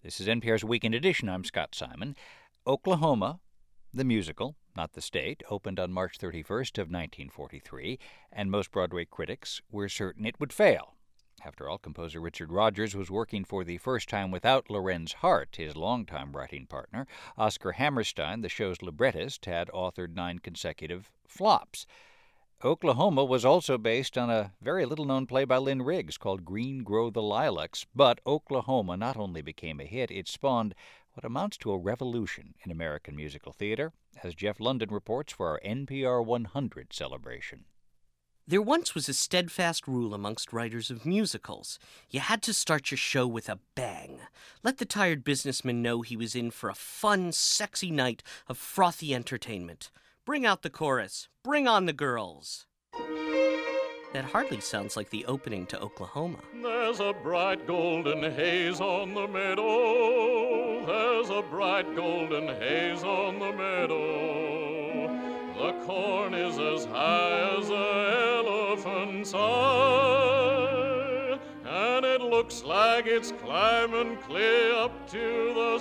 This is NPR's Weekend Edition. I'm Scott Simon. Oklahoma, the musical, not the state, opened on March 31st of 1943, and most Broadway critics were certain it would fail. After all, composer Richard Rodgers was working for the first time without Lorenz Hart, his longtime writing partner. Oscar Hammerstein, the show's librettist, had authored 9 consecutive flops. Oklahoma was also based on a very little-known play by Lynn Riggs called Green Grow the Lilacs, but Oklahoma not only became a hit, it spawned what amounts to a revolution in American musical theater, as Jeff London reports for our NPR 100 celebration. There once was a steadfast rule amongst writers of musicals. You had to start your show with a bang. Let the tired businessman know he was in for a fun, sexy night of frothy entertainment. Bring out the chorus. Bring on the girls. That hardly sounds like the opening to Oklahoma. There's a bright golden haze on the meadow. There's a bright golden haze on the meadow. The corn is as high as an elephant's eye, and it looks like it's climbing clear up to the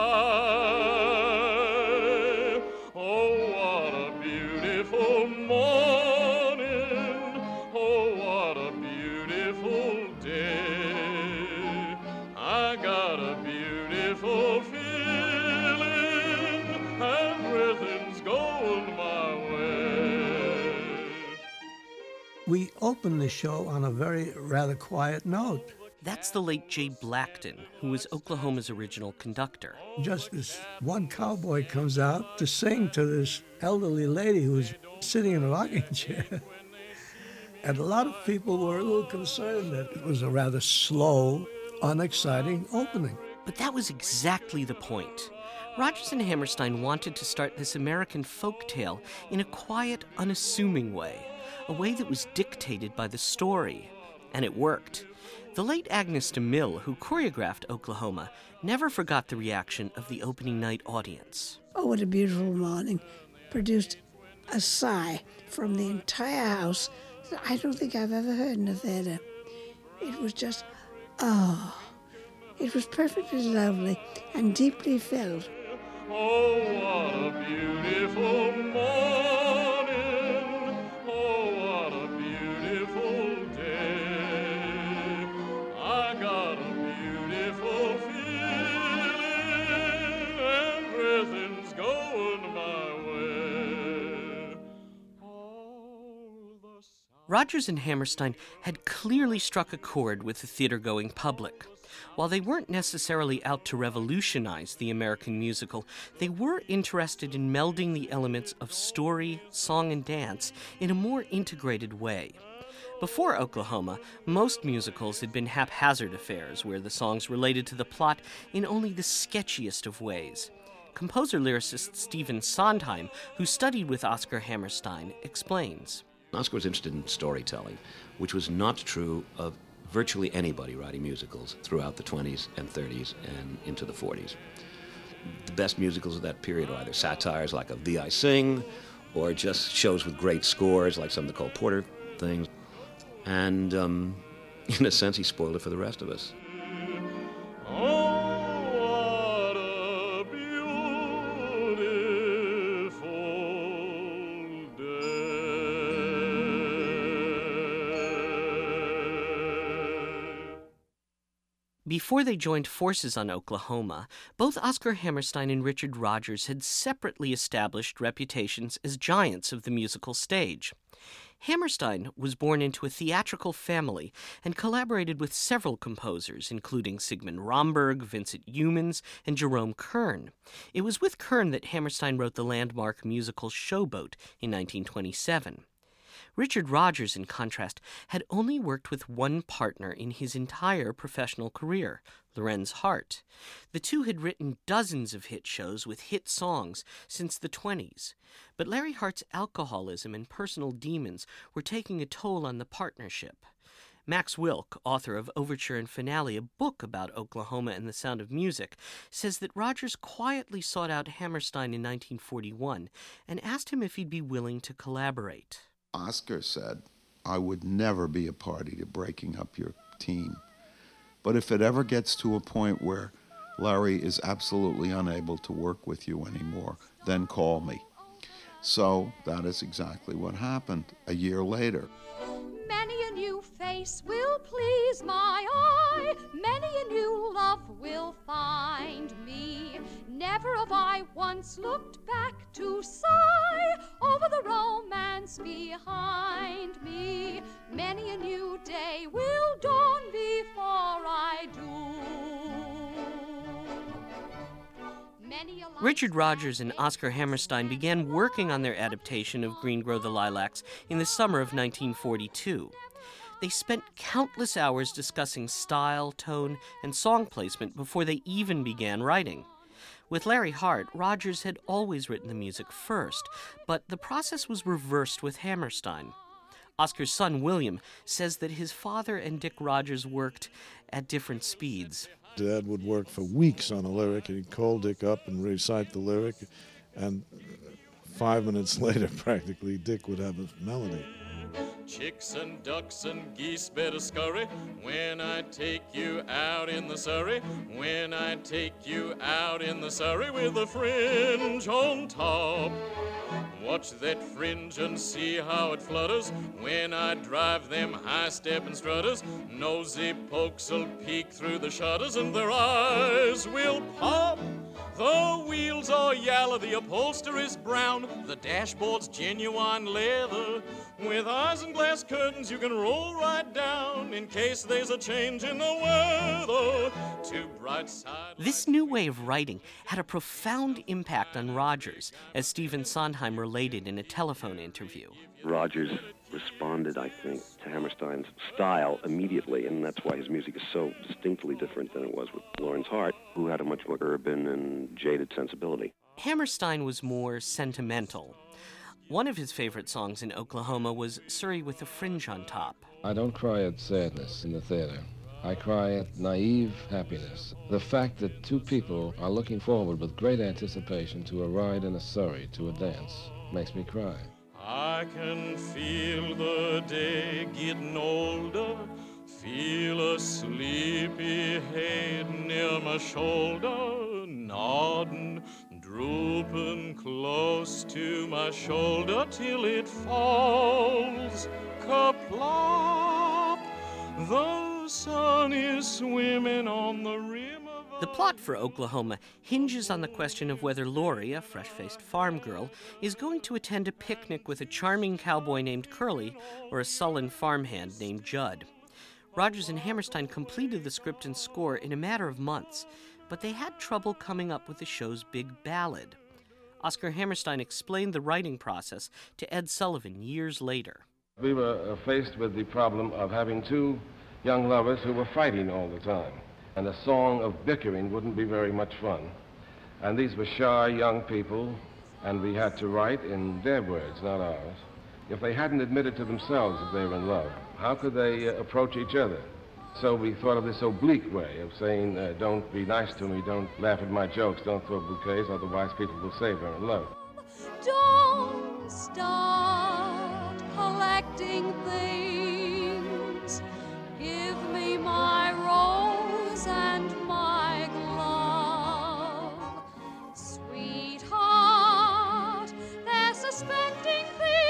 sky. Oh, what a beautiful morning. Oh, what a beautiful day. I got a beautiful feeling. Everything's going my way. We opened the show on a rather quiet note. That's the late Jay Blackton, who was Oklahoma's original conductor. Just this one cowboy comes out to sing to this elderly lady who's sitting in a rocking chair. And a lot of people were a little concerned that it was a rather slow, unexciting opening. But that was exactly the point. Rodgers and Hammerstein wanted to start this American folk tale in a quiet, unassuming way, a way that was dictated by the story. And it worked. The late Agnes DeMille, who choreographed Oklahoma, never forgot the reaction of the opening night audience. Oh, what a beautiful morning. Produced a sigh from the entire house that I don't think I've ever heard in a theater. It was just, it was perfectly lovely and deeply filled. Oh, what a beautiful morning. Oh, what a beautiful day. I got a beautiful feeling. Everything's going my way. Rodgers and Hammerstein had clearly struck a chord with the theater-going public. While they weren't necessarily out to revolutionize the American musical, they were interested in melding the elements of story, song, and dance in a more integrated way. Before Oklahoma, most musicals had been haphazard affairs where the songs related to the plot in only the sketchiest of ways. Composer-lyricist Stephen Sondheim, who studied with Oscar Hammerstein, explains. Oscar was interested in storytelling, which was not true of virtually anybody writing musicals throughout the 20s and 30s and into the 40s. The best musicals of that period are either satires like Of Thee I Sing, or just shows with great scores like some of the Cole Porter things. And in a sense, he spoiled it for the rest of us. Before they joined forces on Oklahoma, both Oscar Hammerstein and Richard Rodgers had separately established reputations as giants of the musical stage. Hammerstein was born into a theatrical family and collaborated with several composers, including Sigmund Romberg, Vincent Youmans, and Jerome Kern. It was with Kern that Hammerstein wrote the landmark musical Showboat in 1927. Richard Rodgers, in contrast, had only worked with one partner in his entire professional career, Lorenz Hart. The two had written dozens of hit shows with hit songs since the 1920s, but Larry Hart's alcoholism and personal demons were taking a toll on the partnership. Max Wilk, author of Overture and Finale, a book about Oklahoma and the sound of music, says that Rodgers quietly sought out Hammerstein in 1941 and asked him if he'd be willing to collaborate. Oscar said, I would never be a party to breaking up your team. But if it ever gets to a point where Larry is absolutely unable to work with you anymore. Then call me. So that is exactly what happened a year later. Many a new face will please my eye, many a new love will find me. Never have I once looked back to sigh over the romance behind me. Many a new day will dawn before I do. Richard Rodgers and Oscar Hammerstein began working on their adaptation of Green Grow the Lilacs in the summer of 1942. They spent countless hours discussing style, tone, and song placement before they even began writing. With Larry Hart, Rodgers had always written the music first, but the process was reversed with Hammerstein. Oscar's son, William, says that his father and Dick Rodgers worked at different speeds. Dad would work for weeks on a lyric, and he'd call Dick up and recite the lyric, and 5 minutes later, practically, Dick would have a melody. Chicks and ducks and geese better scurry when I take you out in the Surrey, when I take you out in the Surrey with a fringe on top. Watch that fringe and see how it flutters when I drive them high-stepping strutters. Nosy pokes'll peek through the shutters and their eyes will pop. The wheels are yellow, the upholster is brown, the dashboard's genuine leather. With isinglass curtains you can roll right down in case there's a change in the weather. Too bright side. This new way of writing had a profound impact on Rodgers, as Stephen Sondheim related in a telephone interview. Rodgers responded, I think, to Hammerstein's style immediately, and that's why his music is so distinctly different than it was with Lawrence Hart, who had a much more urban and jaded sensibility. Hammerstein was more sentimental. One of his favorite songs in Oklahoma was Surrey with a Fringe on Top. I don't cry at sadness in the theater. I cry at naive happiness. The fact that two people are looking forward with great anticipation to a ride in a Surrey to a dance makes me cry. I can feel the day getting older, feel a sleepy head near my shoulder, nodding, drooping close to my shoulder till it falls, kerplop. The sun is swimming on the rim of The plot for Oklahoma hinges on the question of whether Laurie, a fresh-faced farm girl, is going to attend a picnic with a charming cowboy named Curly or a sullen farmhand named Judd. Rodgers and Hammerstein completed the script and score in a matter of months, but they had trouble coming up with the show's big ballad. Oscar Hammerstein explained the writing process to Ed Sullivan years later. We were faced with the problem of having two young lovers who were fighting all the time. And a song of bickering wouldn't be very much fun. And these were shy young people, and we had to write in their words, not ours. If they hadn't admitted to themselves that they were in love, how could they approach each other? So we thought of this oblique way of saying, don't be nice to me, don't laugh at my jokes, don't throw bouquets, otherwise people will say we're in love. Don't start collecting things. Give me my rose and my glove. Sweetheart, they're suspecting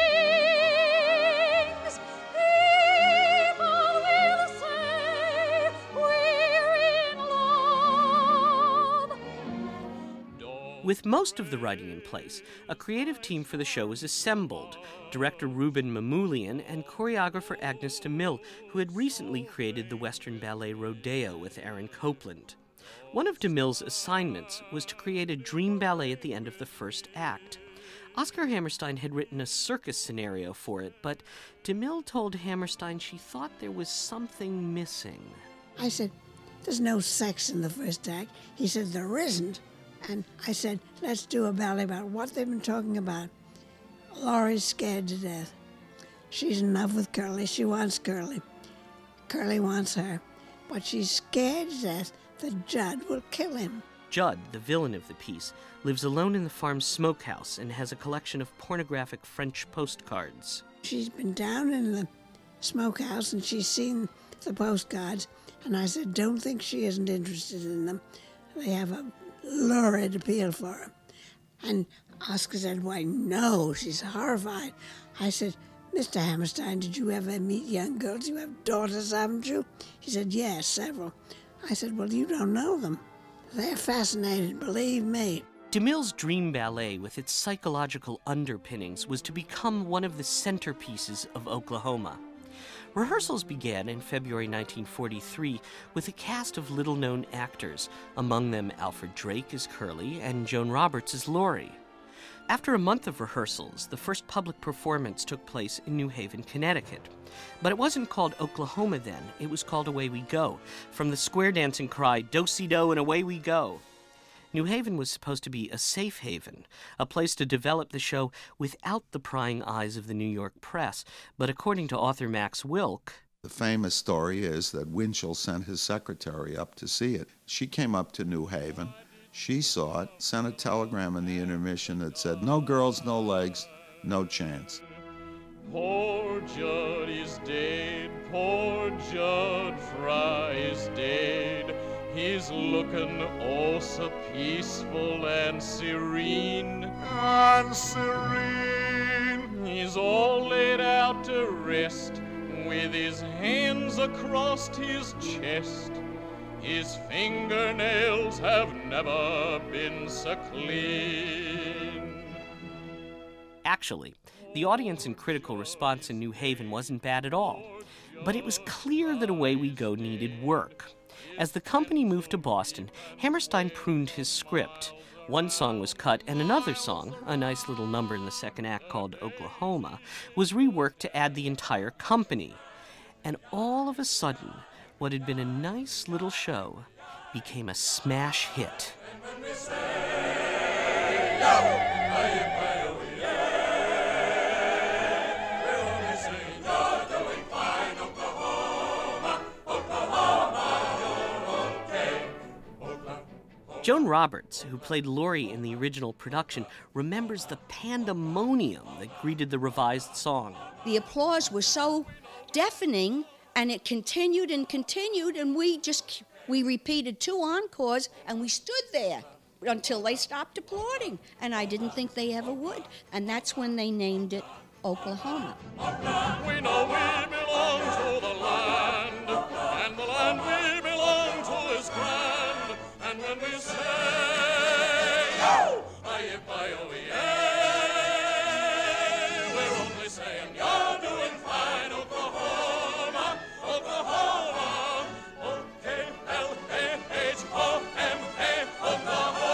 things. People will say we're in love. With most of the writing in place, a creative team for the show was assembled. Director Ruben Mamoulian and choreographer Agnes DeMille, who had recently created the Western ballet Rodeo with Aaron Copland. One of DeMille's assignments was to create a dream ballet at the end of the first act. Oscar Hammerstein had written a circus scenario for it, but DeMille told Hammerstein she thought there was something missing. I said, there's no sex in the first act. He said, there isn't. And I said, let's do a ballet about what they've been talking about. Laurie's scared to death. She's in love with Curly. She wants Curly. Curly wants her. But she's scared to death that Judd will kill him. Judd, the villain of the piece, lives alone in the farm's smokehouse and has a collection of pornographic French postcards. She's been down in the smokehouse and she's seen the postcards. And I said, don't think she isn't interested in them. They have a lurid appeal for her. And Oscar said, why, no, she's horrified. I said, Mr. Hammerstein, did you ever meet young girls? You have daughters, haven't you? He said, yes, several. I said, well, you don't know them. They're fascinated, believe me. DeMille's Dream Ballet, with its psychological underpinnings, was to become one of the centerpieces of Oklahoma. Rehearsals began in February 1943 with a cast of little-known actors, among them Alfred Drake as Curly and Joan Roberts as Laurie. After a month of rehearsals, the first public performance took place in New Haven, Connecticut. But it wasn't called Oklahoma then, it was called Away We Go, from the square dancing cry, do-si-do and away we go. New Haven was supposed to be a safe haven, a place to develop the show without the prying eyes of the New York press. But according to author Max Wilk, the famous story is that Winchell sent his secretary up to see it. She came up to New Haven. She saw it, sent a telegram in the intermission that said, no girls, no legs, no chance. Poor Judd is dead, poor Judd Fry is dead. He's looking oh so peaceful and serene. And serene. He's all laid out to rest, with his hands across his chest. His fingernails have never been so clean. Actually, the audience and critical response in New Haven wasn't bad at all. But it was clear that Away We Go needed work. As the company moved to Boston, Hammerstein pruned his script. One song was cut, and another song, a nice little number in the second act called Oklahoma, was reworked to add the entire company. And all of a sudden, what had been a nice little show became a smash hit. Joan Roberts, who played Laurie in the original production, remembers the pandemonium that greeted the revised song. The applause was so deafening, and it continued, and we repeated 2 encores, and we stood there until they stopped applauding, and I didn't think they ever would, and that's when they named it Oklahoma. We know we belong to the land, and the land we belong to is grand, and when we say, oh, we're only saying you're doing fine, Oklahoma, Oklahoma, O-K-L-A-H-O-M-A, Oklahoma.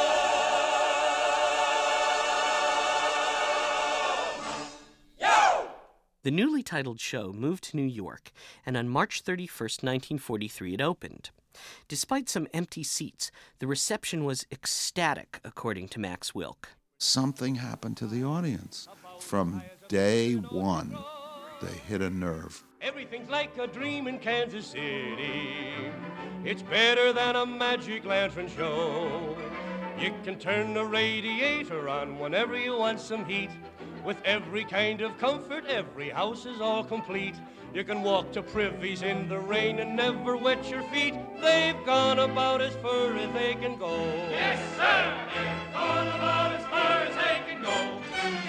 The newly titled show moved to New York, and on March 31st, 1943, it opened. Despite some empty seats, the reception was ecstatic, according to Max Wilk. Something happened to the audience. From day one, they hit a nerve. Everything's like a dream in Kansas City. It's better than a magic lantern show. You can turn the radiator on whenever you want some heat. With every kind of comfort, every house is all complete. You can walk to privies in the rain and never wet your feet. They've gone about as far as they can go. Yes, sir! They've gone about as far as they can go.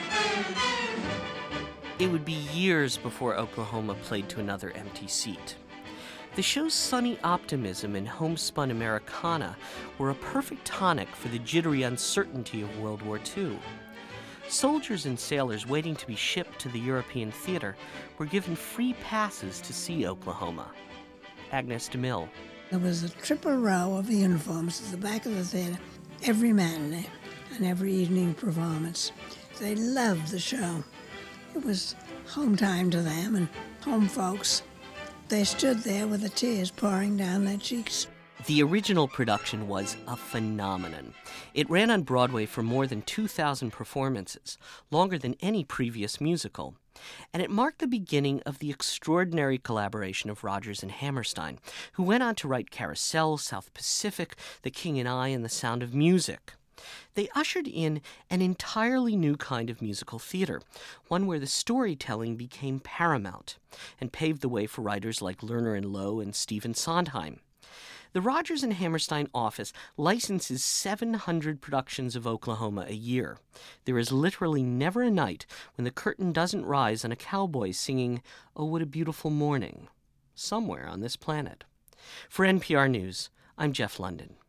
It would be years before Oklahoma played to another empty seat. The show's sunny optimism and homespun Americana were a perfect tonic for the jittery uncertainty of World War II. Soldiers and sailors waiting to be shipped to the European theater were given free passes to see Oklahoma. Agnes DeMille. There was a triple row of uniforms at the back of the theater every matinee and every evening performance. They loved the show. It was home time to them and home folks. They stood there with the tears pouring down their cheeks. The original production was a phenomenon. It ran on Broadway for more than 2,000 performances, longer than any previous musical. And it marked the beginning of the extraordinary collaboration of Rodgers and Hammerstein, who went on to write Carousel, South Pacific, The King and I, and The Sound of Music. They ushered in an entirely new kind of musical theater, one where the storytelling became paramount, and paved the way for writers like Lerner and Loewe and Stephen Sondheim. The Rodgers and Hammerstein office licenses 700 productions of Oklahoma a year. There is literally never a night when the curtain doesn't rise on a cowboy singing, "Oh, What a Beautiful Morning," somewhere on this planet. For NPR News, I'm Jeff London.